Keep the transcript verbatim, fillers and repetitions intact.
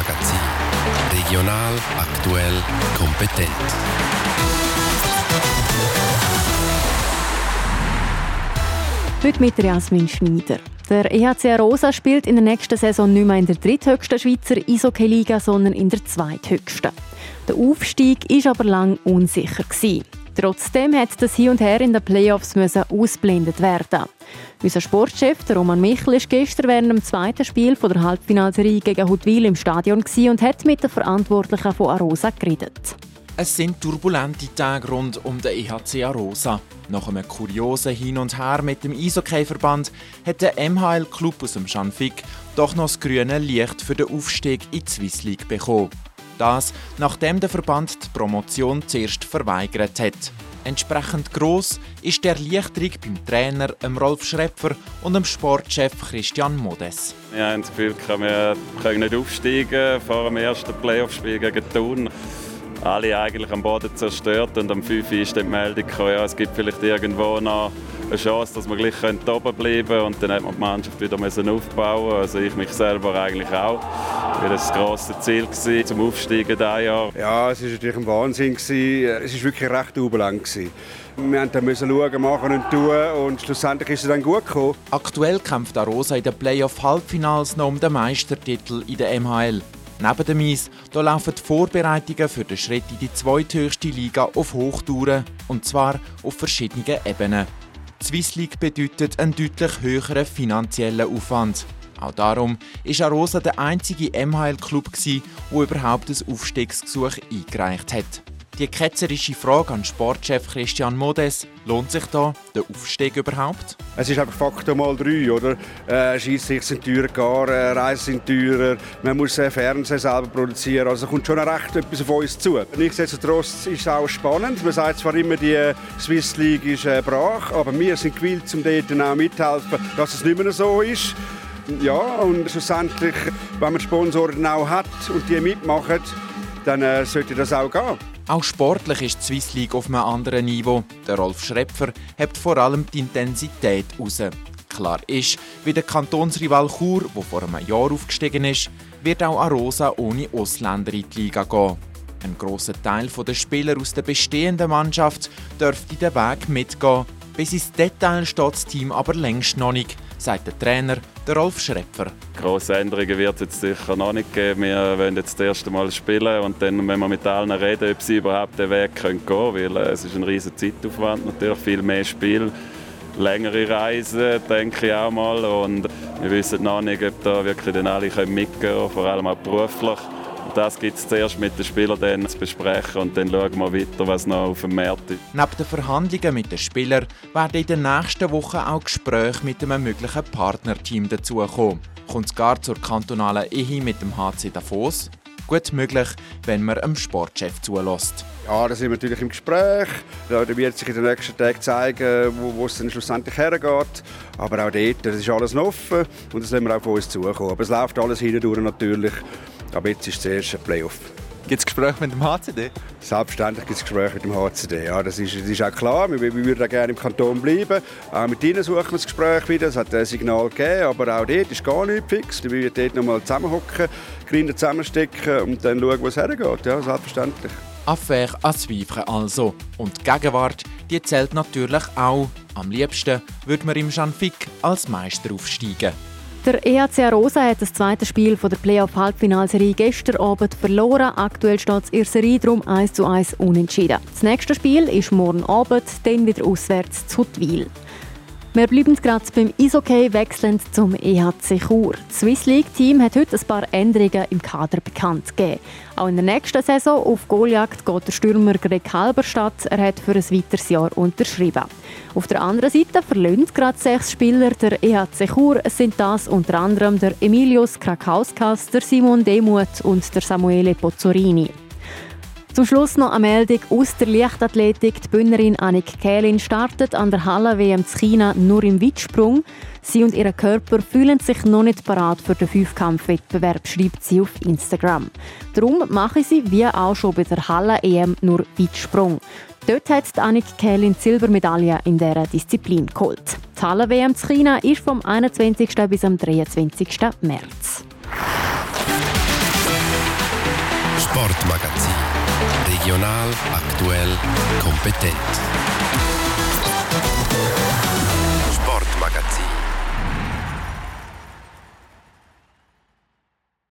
Magazin. Regional, aktuell, kompetent. Heute mit Jasmin Schneider. Der E H C Arosa spielt in der nächsten Saison nicht mehr in der dritthöchsten Schweizer Eishockey-Liga, sondern in der zweithöchsten. Der Aufstieg war aber lange unsicher gewesen. Trotzdem hat das Hin und Her in den Playoffs müssen ausblendet werden. Unser Sportchef Roman Michel war gestern während dem zweiten Spiel von der Halbfinalserie gegen Huttwil im Stadion und hat mit den Verantwortlichen von Arosa geredet. Es sind turbulente Tage rund um den E H C Arosa. Nach einem kuriosen Hin und Her mit dem Eishockey-Verband hat der M H L-Club aus dem Schanfigg doch noch das grüne Licht für den Aufstieg in die Swiss League bekommen. Das, nachdem der Verband die Promotion zuerst verweigert hat. Entsprechend gross ist der Erleichterung beim Trainer Rolf Schrepfer und dem Sportchef Christian Modes. Wir haben das Gefühl, wir können nicht aufsteigen vor dem ersten Playoff-Spiel gegen Thun. Alle eigentlich am Boden zerstört und am fünf Uhr ist die Meldung gekommen, ja, es gibt vielleicht irgendwo noch eine Chance, dass wir gleich oben bleiben können. Und dann hat man die Mannschaft wieder aufbauen. Also ich mich selber eigentlich auch. Das war das grosse Ziel gewesen, zum Aufsteigen dieses Jahr. Ja, es war natürlich ein Wahnsinn. Es war wirklich recht turbulent. Wir mussten schauen, machen und tun und schlussendlich ist es dann gut gekommen. Aktuell kämpft Arosa in den Playoff-Halbfinals noch um den Meistertitel in der M H L. Neben dem Eis da laufen die Vorbereitungen für den Schritt in die zweithöchste Liga auf Hochtouren, und zwar auf verschiedenen Ebenen. Die Swiss League bedeutet einen deutlich höheren finanziellen Aufwand. Auch darum war Arosa der einzige M H L-Club, der überhaupt ein Aufstiegsgesuch eingereicht hat. Die ketzerische Frage an Sportchef Christian Modes: Lohnt sich da der Aufstieg überhaupt? Es ist einfach Faktor mal drei, oder? Äh, Scheissig sind teurer, gar äh, Reisen sind teurer, man muss äh, Fernsehen selber produzieren, also kommt schon recht etwas auf uns zu. Nichtsdestotrotz ist es auch spannend. Man sagt zwar immer, die äh, Swiss League ist äh, brach, aber wir sind gewillt, um dort auch mithelfen, dass es nicht mehr so ist. Ja, und schlussendlich, wenn man Sponsoren auch hat und die mitmachen, dann äh, sollte das auch gehen. Auch sportlich ist die Swiss League auf einem anderen Niveau. Der Rolf Schrepfer hebt vor allem die Intensität raus. Klar ist, wie der Kantonsrival Chur, der vor einem Jahr aufgestiegen ist, wird auch Arosa ohne Ausländer in die Liga gehen. Ein grosser Teil der Spieler aus der bestehenden Mannschaft dürfte den Weg mitgehen. Bis ins Detail steht das Team aber längst noch nicht, sagt der Trainer, der Rolf Schrepfer. Grosse Änderungen wird es jetzt sicher noch nicht geben. Wir wollen jetzt das erste Mal spielen und dann müssen wir mit allen reden, ob sie überhaupt den Weg gehen können. Weil äh, es ist ein riesiger Zeitaufwand, natürlich viel mehr Spiel, längere Reisen, denke ich auch mal. Und wir wissen noch nicht, ob da wirklich dann alle mitgehen können, vor allem auch beruflich. Das gibt es zuerst mit den Spielern dann zu besprechen und dann schauen wir weiter, was noch auf dem Markt ist. Neben den Verhandlungen mit den Spielern werden in den nächsten Wochen auch Gespräche mit einem möglichen Partnerteam dazukommen. Kommt es gar zur kantonalen Ehe mit dem H C Davos? Gut möglich, wenn man dem Sportchef zulässt. Ja, da sind wir natürlich im Gespräch. Da wird sich in den nächsten Tagen zeigen, wo, wo es dann schlussendlich hergeht. Aber auch dort, das ist alles noch offen und das lassen wir auch von uns zukommen. Aber es läuft alles hindurch natürlich. Aber jetzt ist das erste Playoff. Gibt es Gespräche mit dem H C D? Selbstverständlich gibt es Gespräche mit dem H C D. Ja, das, ist, das ist auch klar. Wir, wir würden auch gerne im Kanton bleiben. Auch mit ihnen suchen wir das Gespräch wieder. Es hat ein Signal gegeben, aber auch dort ist gar nichts fix. Wir würden dort noch mal zusammenhocken, Grinde zusammenstecken und dann schauen, wo es hergeht. Ja, selbstverständlich. Affaire à suivre also. Und die Gegenwart, die zählt natürlich auch. Am liebsten würde man im Schanfigg als Meister aufsteigen. Der E H C Arosa hat das zweite Spiel der Playoff-Halbfinalserie gestern Abend verloren. Aktuell steht es in der Serie darum eins zu eins unentschieden. Das nächste Spiel ist morgen Abend, dann wieder auswärts zu Huttwil. Wir bleiben gerade beim Eishockey, wechselnd zum E H C Chur. Das Swiss League-Team hat heute ein paar Änderungen im Kader bekannt gegeben. Auch in der nächsten Saison auf Goaljagd geht der Stürmer Greg Halberstadt. Er hat für ein weiteres Jahr unterschrieben. Auf der anderen Seite verlassen gerade sechs Spieler der E H C Chur. Es sind das unter anderem der Emilius Krakauskas, der Simon Demuth und der Samuele Pozzorini. Zum Schluss noch eine Meldung aus der Leichtathletik. Die Bündnerin Annik Kählin startet an der Halle-W M zu China nur im Weitsprung. Sie und ihr Körper fühlen sich noch nicht bereit für den Fünfkampfwettbewerb, schreibt sie auf Instagram. Darum mache sie, wie auch schon bei der Halle-E M, nur Weitsprung. Dort hat Annik Kählin die Silbermedaille in dieser Disziplin geholt. Die Halle-W M zu China ist vom einundzwanzigsten bis am dreiundzwanzigsten März. Sportmagazin. Regional, aktuell, kompetent. Sportmagazin.